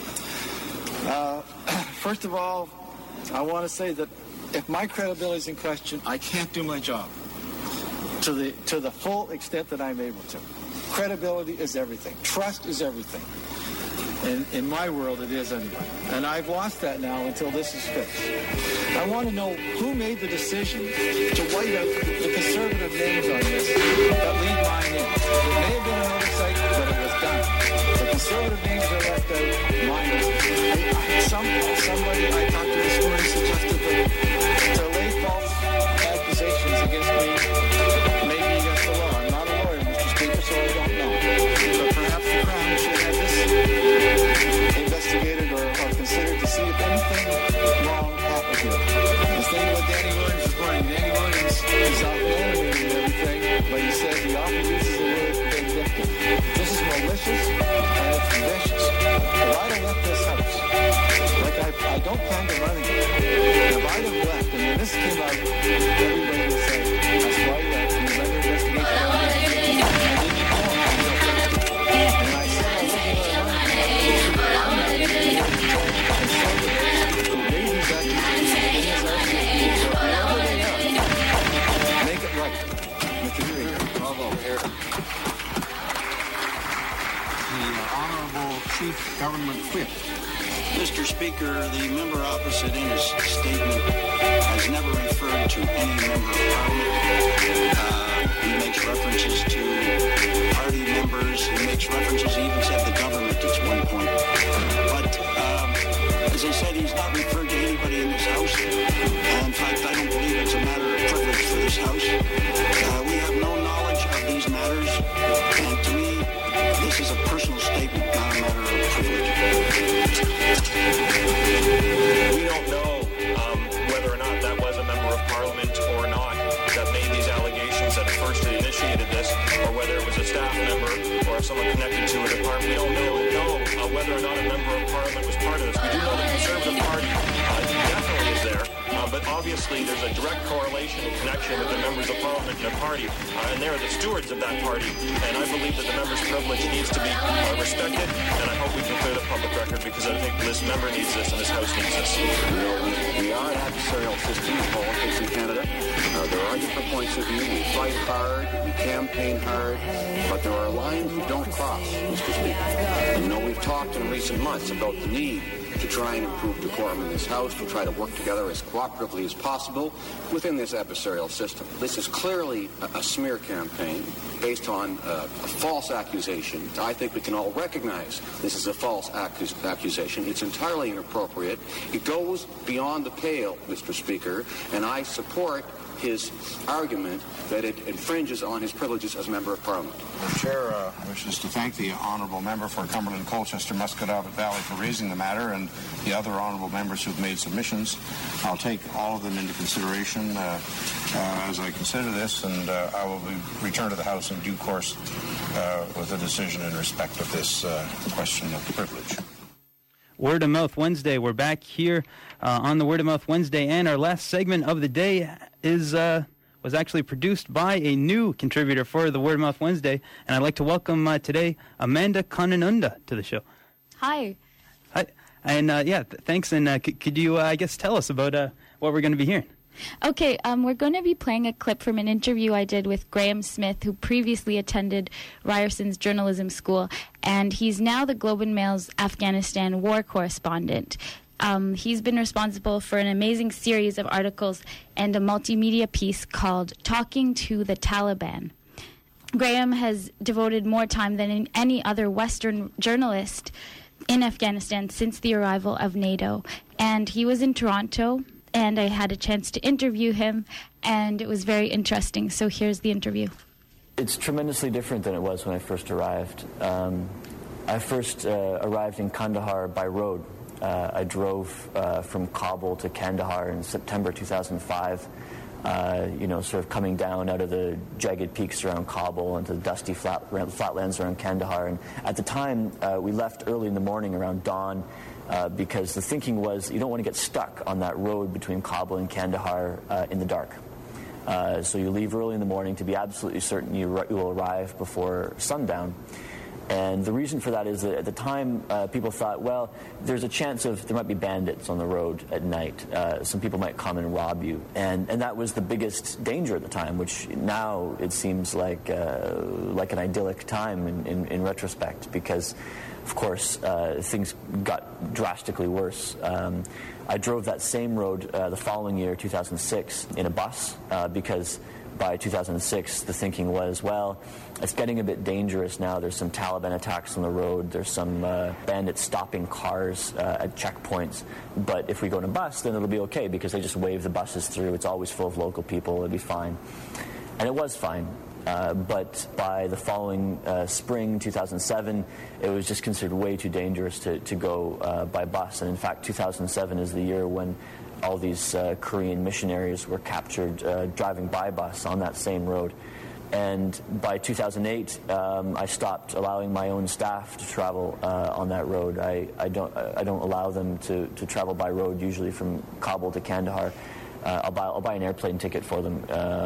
First of all, I want to say that if my credibility is in question, I can't do my job to the full extent that I'm able to. Credibility is everything. Trust is everything. And in my world, it is anyway. And I've lost that now until this is fixed. I want to know who made the decision to white out the Conservative names on this that leave mine in. It may have been an oversight, but it was done. The Conservative names are left out, mine is. Somebody I talked to this morning suggested that to lay false accusations against me, maybe against the law. I'm not a lawyer, Mr. Speaker, so I don't know. But perhaps the Crown should have this investigated or considered to see if anything wrong happened here. The thing with Danny Williams this morning, Danny Williams is off-animated and everything, but he said he often uses the word vindictive. This is malicious and it's vicious. If I'd have left this house, like I don't plan to run again, if I'd have left and when this came out, everybody would say, that's why you left, he was under investigation. And I said I wasn't going to run make it right. Mr. Speaker. Bravo. Here. The Honorable Chief Government Whip. Mr. Speaker, the member opposite in his statement has never referred to any member of Parliament. He makes references to party members. He makes references, he even said the government at one point. But as I said, he's not referred to anybody in this House. In fact, I don't believe it's a matter of privilege for this House. We have no knowledge of these matters, and to me, this is a personal statement, not a matter of privilege. We don't know whether or not that was a member of Parliament initiated this, or whether it was a staff member or someone connected to a department. We don't know whether or not a member of Parliament was part of this. We do know the Conservative Party definitely is there, but obviously there's a direct correlation and connection with the members of Parliament and their party, and they're the stewards of that party, and I believe that the member's privilege needs to be respected, and I hope we can clear the public record, because I think this member needs this and this House needs this. We are an adversarial system in politics in Canada. There are different points of view. We fight hard, we campaign hard, but there are lines we don't cross, Mr. Speaker. You know, we've talked in recent months about the need to try and improve decorum in this House, to try to work together as cooperatively as possible within this adversarial system. This is clearly a smear campaign based on a false accusation. I think we can all recognize this is a false accusation. It's entirely inappropriate. It goes beyond the pale, Mr. Speaker, and I support his argument that it infringes on his privileges as a member of Parliament. The Chair wishes to thank the Honourable Member for Cumberland, Colchester, Muscatava Valley for raising the matter, and the other Honourable Members who've made submissions. I'll take all of them into consideration as I consider this, and I will return to the House in due course with a decision in respect of this question of privilege. Word of Mouth Wednesday. We're back here on the Word of Mouth Wednesday, and our last segment of the day was actually produced by a new contributor for the Word of Mouth Wednesday, and I'd like to welcome today Amanda Conanunda to the show. Hi. Hi, and thanks. And could you, I guess, tell us about what we're going to be hearing? Okay, we're going to be playing a clip from an interview I did with Graham Smith, who previously attended Ryerson's journalism school, and he's now the Globe and Mail's Afghanistan war correspondent. He's been responsible for an amazing series of articles and a multimedia piece called Talking to the Taliban. Graham has devoted more time than any other Western journalist in Afghanistan since the arrival of NATO, and he was in Toronto, and I had a chance to interview him, and it was very interesting. So here's the interview. It's tremendously different than it was when I first arrived. I first arrived in Kandahar by road. I drove from Kabul to Kandahar in September 2005, sort of coming down out of the jagged peaks around Kabul into the dusty flatlands around Kandahar. And at the time, we left early in the morning around dawn, because the thinking was you don't want to get stuck on that road between Kabul and Kandahar in the dark. So you leave early in the morning to be absolutely certain you will arrive before sundown. And the reason for that is that at the time, people thought, well, there's a chance there might be bandits on the road at night. Some people might come and rob you. And that was the biggest danger at the time, which now it seems like an idyllic time in retrospect, because of course, things got drastically worse. I drove that same road the following year, 2006, in a bus, because by 2006, the thinking was, well, it's getting a bit dangerous now. There's some Taliban attacks on the road. There's some bandits stopping cars at checkpoints. But if we go in a bus, then it'll be okay, because they just wave the buses through. It's always full of local people. It'll be fine. And it was fine. But by the following spring, 2007, it was just considered way too dangerous to go by bus. And in fact, 2007 is the year when all these Korean missionaries were captured driving by bus on that same road. And by 2008, I stopped allowing my own staff to travel on that road. I don't allow them to travel by road, usually from Kabul to Kandahar. I'll buy an airplane ticket for them.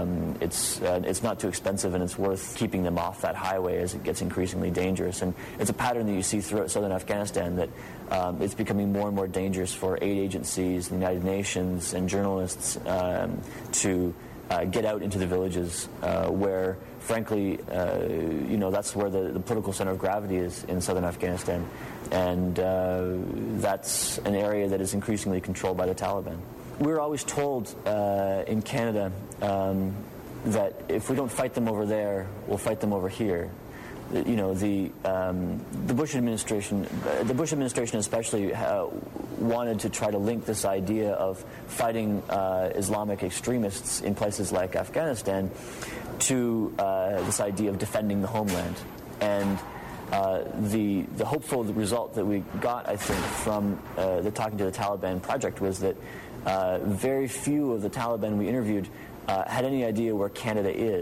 It's not too expensive, and it's worth keeping them off that highway as it gets increasingly dangerous. And it's a pattern that you see throughout southern Afghanistan, that it's becoming more and more dangerous for aid agencies, the United Nations, and journalists to get out into the villages where, frankly, that's where the political center of gravity is in southern Afghanistan. And that's an area that is increasingly controlled by the Taliban. We were always told in Canada that if we don't fight them over there, we'll fight them over here. The Bush administration especially wanted to try to link this idea of fighting Islamic extremists in places like Afghanistan to this idea of defending the homeland. And the hopeful result that we got, I think, from the Talking to the Taliban project was that very few of the Taliban we interviewed had any idea where Canada is.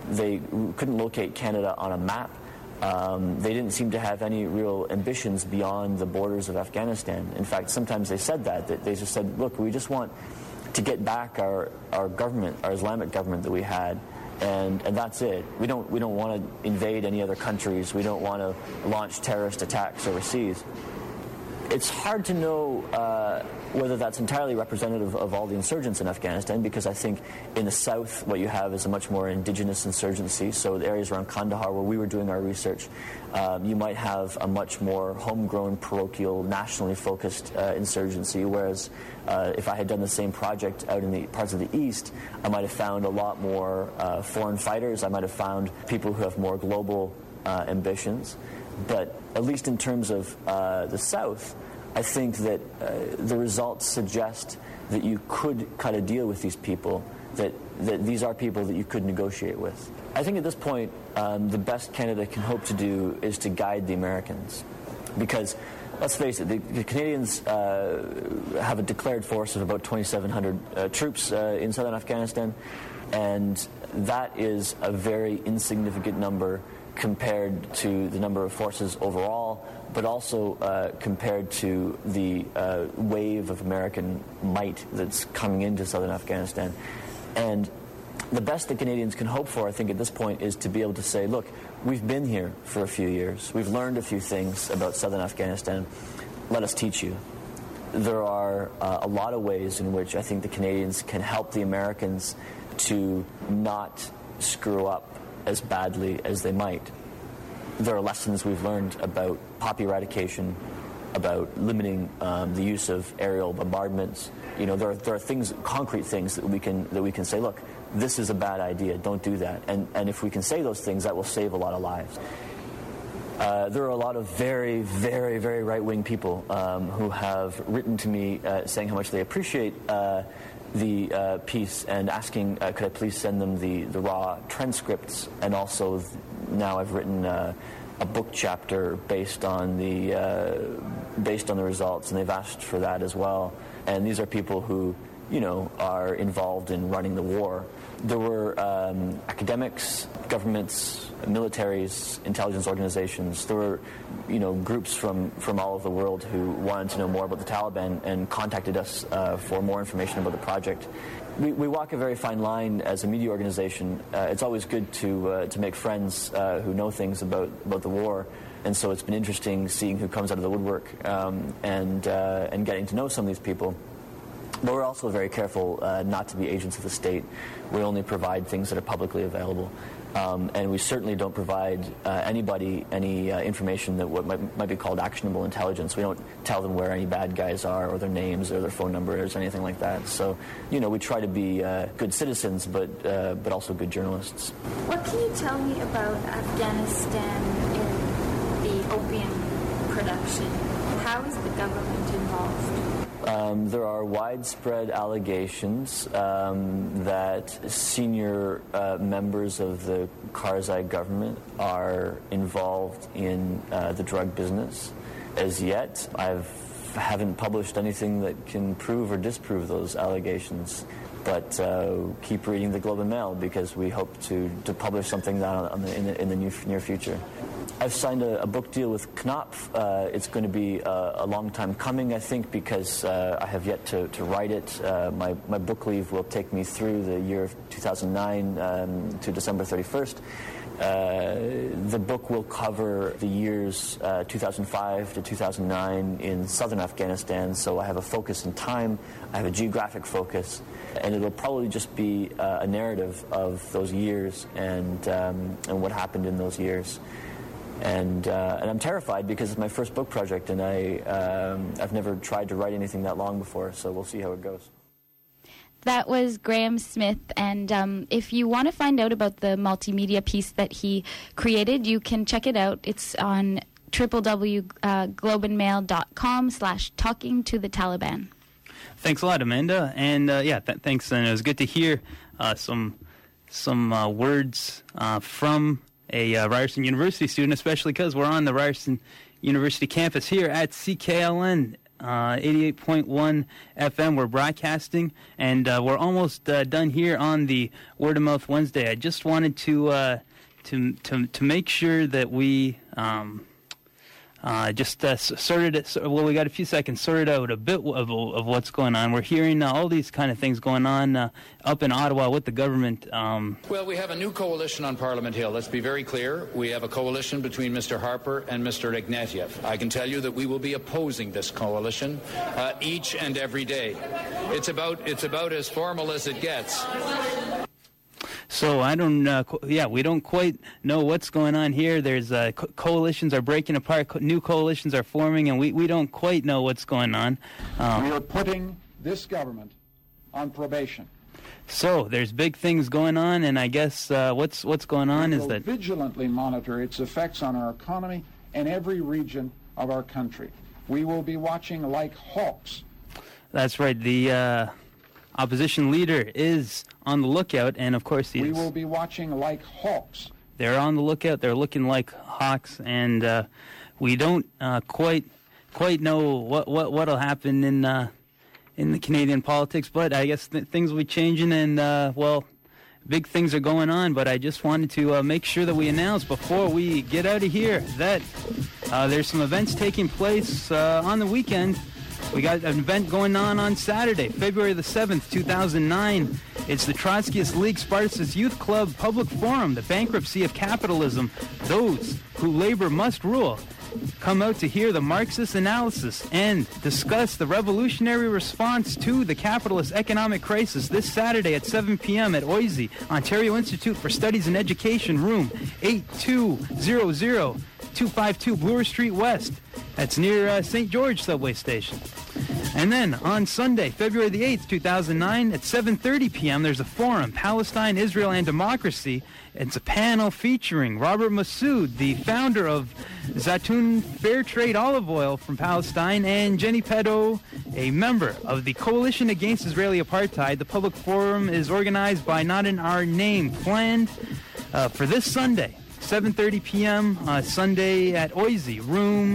They couldn't locate Canada on a map. They didn't seem to have any real ambitions beyond the borders of Afghanistan. In fact, sometimes they said that they just said, look, we just want to get back our government, our Islamic government that we had, and that's it. We don't want to invade any other countries. We don't want to launch terrorist attacks overseas. It's hard to know whether that's entirely representative of all the insurgents in Afghanistan, because I think in the south what you have is a much more indigenous insurgency. So the areas around Kandahar where we were doing our research, you might have a much more homegrown, parochial, nationally focused insurgency, whereas if I had done the same project out in the parts of the east, I might have found a lot more foreign fighters. I might have found people who have more global ambitions. But at least in terms of the South, I think that the results suggest that you could cut a deal with these people, that these are people that you could negotiate with. I think at this point, the best Canada can hope to do is to guide the Americans. Because, let's face it, the Canadians have a declared force of about 2,700 troops in southern Afghanistan, and that is a very insignificant number compared to the number of forces overall, but also compared to the wave of American might that's coming into southern Afghanistan. And the best the Canadians can hope for, I think, at this point is to be able to say, look, we've been here for a few years. We've learned a few things about southern Afghanistan. Let us teach you. There are a lot of ways in which I think the Canadians can help the Americans to not screw up as badly as they might. There are lessons we've learned about poppy eradication, about limiting the use of aerial bombardments. You know, there are things, concrete things that we can say, look, this is a bad idea, don't do that. And if we can say those things, that will save a lot of lives. There are a lot of very, very, very right-wing people who have written to me saying how much they appreciate the piece and asking, could I please send them the raw transcripts, and also now I've written a book chapter based on the results, and they've asked for that as well. And these are people who, you know, are involved in running the war. There were academics, governments, militaries, intelligence organizations. There were, you know, groups from all over the world who wanted to know more about the Taliban and contacted us for more information about the project. We walk a very fine line as a media organization. It's always good to make friends who know things about the war, and so it's been interesting seeing who comes out of the woodwork and getting to know some of these people. But we're also very careful not to be agents of the state. We only provide things that are publicly available. And we certainly don't provide anybody any information that what might be called actionable intelligence. We don't tell them where any bad guys are, or their names, or their phone numbers, or anything like that. So, you know, we try to be good citizens, but also good journalists. What can you tell me about Afghanistan in the opium production? How is the government involved? There are widespread allegations that senior members of the Karzai government are involved in the drug business. As yet, I haven't published anything that can prove or disprove those allegations. But keep reading the Globe and Mail, because we hope to publish something in the near future. I've signed a book deal with Knopf. It's going to be a long time coming, I think, because I have yet to write it. My book leave will take me through the year of 2009 to December 31st. The book will cover the years 2005 to 2009 in southern Afghanistan, so I have a focus in time, I have a geographic focus, and it'll probably just be a narrative of those years and what happened in those years. And I'm terrified because it's my first book project, and I've never tried to write anything that long before, so we'll see how it goes. That was Graham Smith, and if you want to find out about the multimedia piece that he created, you can check it out. It's on www.globeandmail.com/talking to the Taliban. Thanks a lot, Amanda, and thanks. And it was good to hear some words from a Ryerson University student, especially because we're on the Ryerson University campus here at CKLN 88.1 FM. We're broadcasting, and we're almost done here on the Word of Mouth Wednesday. I just wanted to make sure that we sorted it. Well, we got a few seconds. Sorted out a bit of what's going on. We're hearing all these kind of things going on up in Ottawa with the government. Well, we have a new coalition on Parliament Hill. Let's be very clear. We have a coalition between Mr. Harper and Mr. Ignatieff. I can tell you that we will be opposing this coalition each and every day. It's about as formal as it gets. So I don't, we don't quite know what's going on here. There's coalitions are breaking apart, new coalitions are forming, and we don't quite know what's going on. We are putting this government on probation. So there's big things going on, and I guess what's going on is that we will vigilantly monitor its effects on our economy and every region of our country. We will be watching like hawks. That's right. The opposition leader is on the lookout, and of course we will be watching like hawks. They're on the lookout. They're looking like hawks, and we don't quite know what'll happen in the Canadian politics. But I guess things will be changing, and big things are going on. But I just wanted to make sure that we announce before we get out of here that there's some events taking place on the weekend. We got an event going on Saturday, February the 7th, 2009. It's the Trotskyist League Spartacus Youth Club Public Forum, The Bankruptcy of Capitalism, Those Who Labor Must Rule. Come out to hear the Marxist analysis and discuss the revolutionary response to the capitalist economic crisis this Saturday at 7 p.m. at OISE, Ontario Institute for Studies in Education, room 8200. 252 Bloor Street West. That's near St. George subway station. And then on Sunday, February the 8th, 2009, at 7:30 p.m., there's a forum, Palestine, Israel, and Democracy. It's a panel featuring Robert Massoud, the founder of Zaytoun Fair Trade Olive Oil from Palestine, and Jenny Pedo, a member of the Coalition Against Israeli Apartheid. The public forum is organized by Not in Our Name, planned for this Sunday. 7:30 p.m. Sunday at OISE, room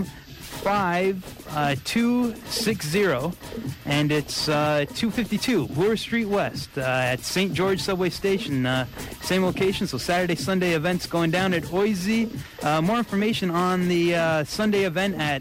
5260, and it's 252 Bloor Street West at St. George subway station. Same location, so Saturday, Sunday events going down at OISE. More information on the Sunday event at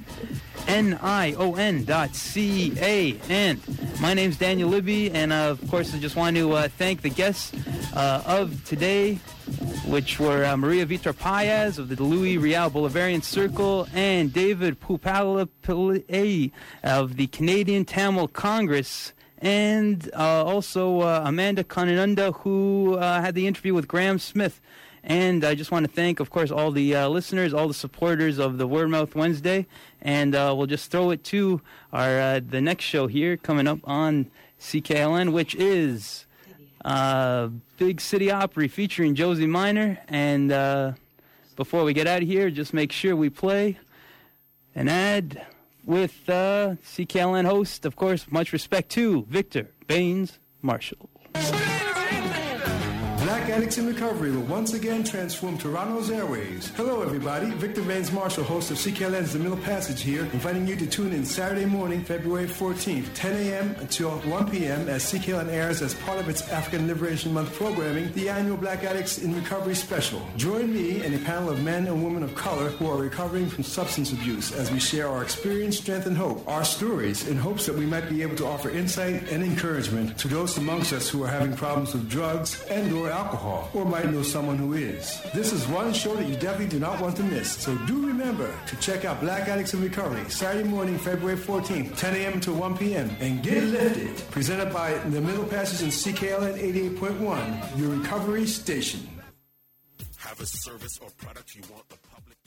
nion.ca. And my name's Daniel Libby, and of course I just want to thank the guests of today, which were Maria Vitor Paez of the Louis Riel Bolivarian Circle and David Pupalapillai of the Canadian Tamil Congress, and also Amanda Kanananda, who had the interview with Graham Smith. And I just want to thank, of course, all the listeners, all the supporters of the Word Mouth Wednesday. And we'll just throw it to our the next show here coming up on CKLN, which is Big City Opry featuring Josie Minor. And before we get out of here, just make sure we play an ad with CKLN host, of course, much respect to Victor Baines Marshall. Black Addicts in Recovery will once again transform Toronto's airways. Hello, everybody. Victor Baines Marshall, host of CKLN's The Middle Passage here, inviting you to tune in Saturday morning, February 14th, 10 a.m. until 1 p.m. as CKLN airs as part of its African Liberation Month programming, the annual Black Addicts in Recovery special. Join me and a panel of men and women of color who are recovering from substance abuse as we share our experience, strength, and hope, our stories, in hopes that we might be able to offer insight and encouragement to those amongst us who are having problems with drugs and or alcohol, or might know someone who is. This is one show that you definitely do not want to miss. So do remember to check out Black Addicts in Recovery, Saturday morning, February 14th, 10 a.m. to 1 p.m. And get lifted. Presented by The Middle Passage and CKLN 88.1, your recovery station. Have a service or product you want the public